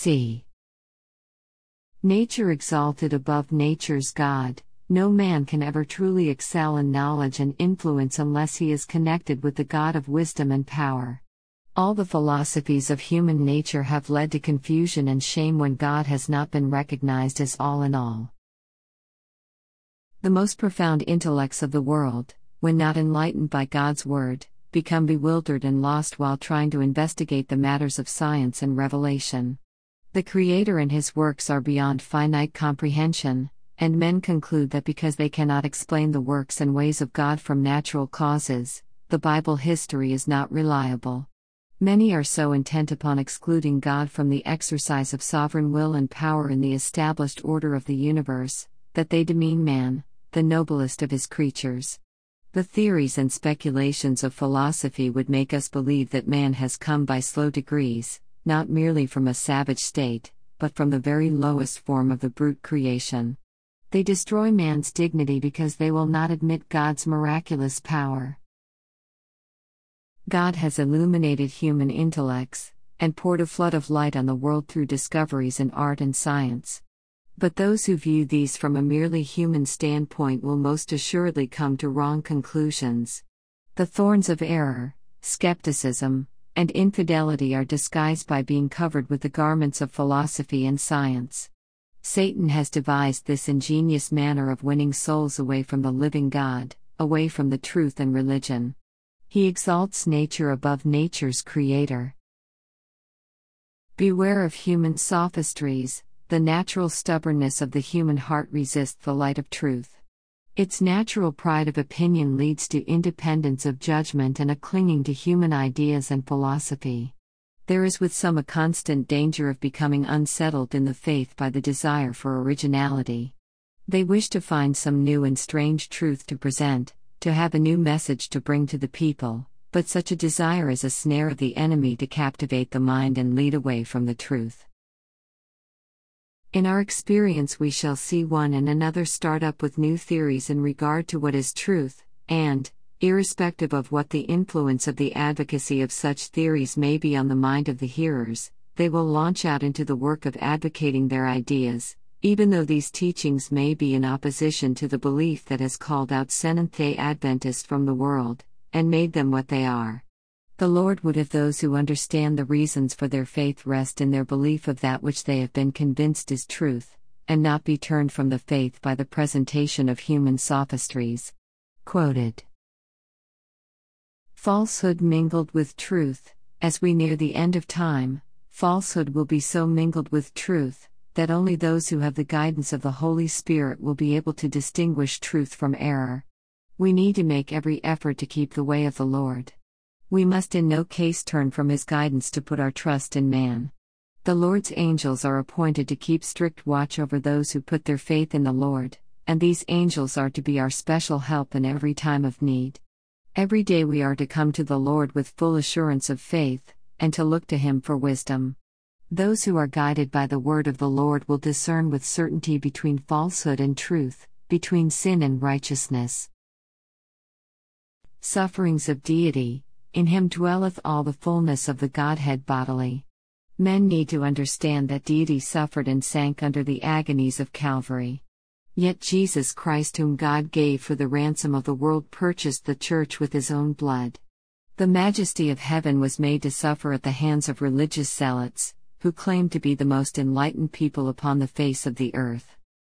c. Nature exalted above nature's God. No man can ever truly excel in knowledge and influence unless he is connected with the God of wisdom and power. All the philosophies of human nature have led to confusion and shame when God has not been recognized as all in all. The most profound intellects of the world, when not enlightened by God's word, become bewildered and lost while trying to investigate the matters of science and revelation. The Creator and His works are beyond finite comprehension, and men conclude that because they cannot explain the works and ways of God from natural causes, the Bible history is not reliable. Many are so intent upon excluding God from the exercise of sovereign will and power in the established order of the universe, that they demean man, the noblest of His creatures. The theories and speculations of philosophy would make us believe that man has come by slow degrees, not merely from a savage state, but from the very lowest form of the brute creation. They destroy man's dignity because they will not admit God's miraculous power. God has illuminated human intellects, and poured a flood of light on the world through discoveries in art and science. But those who view these from a merely human standpoint will most assuredly come to wrong conclusions. The thorns of error, skepticism, and infidelity are disguised by being covered with the garments of philosophy and science. Satan has devised this ingenious manner of winning souls away from the living God, away from the truth and religion. He exalts nature above nature's creator. Beware of human sophistries. The natural stubbornness of the human heart resists the light of truth. Its natural pride of opinion leads to independence of judgment and a clinging to human ideas and philosophy. There is with some a constant danger of becoming unsettled in the faith by the desire for originality. They wish to find some new and strange truth to present, to have a new message to bring to the people, but such a desire is a snare of the enemy to captivate the mind and lead away from the truth. In our experience, we shall see one and another start up with new theories in regard to what is truth, and, irrespective of what the influence of the advocacy of such theories may be on the mind of the hearers, they will launch out into the work of advocating their ideas, even though these teachings may be in opposition to the belief that has called out Seventh-day Adventists from the world, and made them what they are. The Lord would have those who understand the reasons for their faith rest in their belief of that which they have been convinced is truth, and not be turned from the faith by the presentation of human sophistries. Quoted. Falsehood mingled with truth. As we near the end of time, falsehood will be so mingled with truth, that only those who have the guidance of the Holy Spirit will be able to distinguish truth from error. We need to make every effort to keep the way of the Lord. We must in no case turn from His guidance to put our trust in man. The Lord's angels are appointed to keep strict watch over those who put their faith in the Lord, and these angels are to be our special help in every time of need. Every day we are to come to the Lord with full assurance of faith, and to look to Him for wisdom. Those who are guided by the word of the Lord will discern with certainty between falsehood and truth, between sin and righteousness. Sufferings of deity. In Him dwelleth all the fullness of the Godhead bodily. Men need to understand that deity suffered and sank under the agonies of Calvary. Yet Jesus Christ, whom God gave for the ransom of the world, purchased the church with His own blood. The majesty of heaven was made to suffer at the hands of religious zealots, who claimed to be the most enlightened people upon the face of the earth.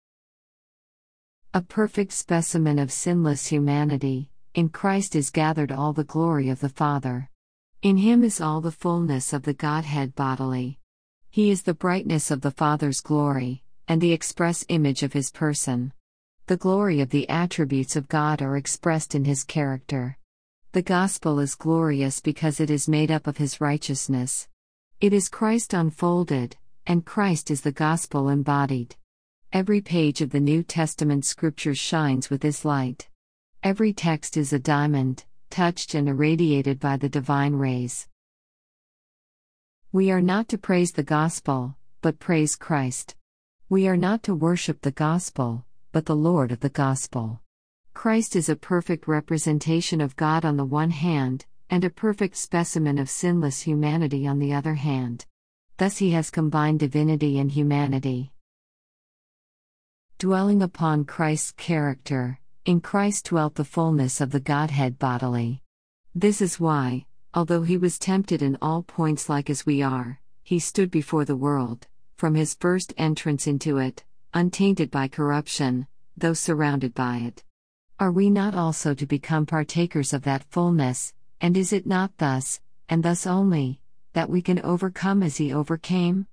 A perfect specimen of sinless humanity, in Christ is gathered all the glory of the Father. In Him is all the fullness of the Godhead bodily. He is the brightness of the Father's glory, and the express image of His person. The glory of the attributes of God are expressed in His character. The gospel is glorious because it is made up of His righteousness. It is Christ unfolded, and Christ is the gospel embodied. Every page of the New Testament scripture shines with this light. Every text is a diamond, touched and irradiated by the divine rays. We are not to praise the gospel, but praise Christ. We are not to worship the gospel, but the Lord of the gospel. Christ is a perfect representation of God on the one hand, and a perfect specimen of sinless humanity on the other hand. Thus he has combined divinity and humanity. Dwelling upon Christ's character, in Christ dwelt the fullness of the Godhead bodily. This is why, although he was tempted in all points like as we are, he stood before the world, from his first entrance into it, untainted by corruption, though surrounded by it. Are we not also to become partakers of that fullness, and is it not thus, and thus only, that we can overcome as he overcame?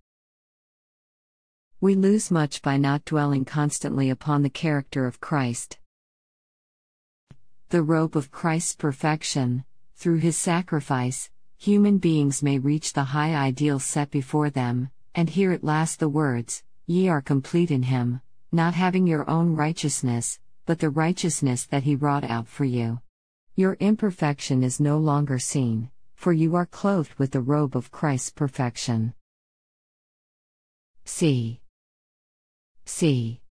We lose much by not dwelling constantly upon the character of Christ. The robe of Christ's perfection, through his sacrifice, human beings may reach the high ideal set before them, and hear at last the words, "Ye are complete in him, not having your own righteousness, but the righteousness that he wrought out for you. Your imperfection is no longer seen, for you are clothed with the robe of Christ's perfection." C.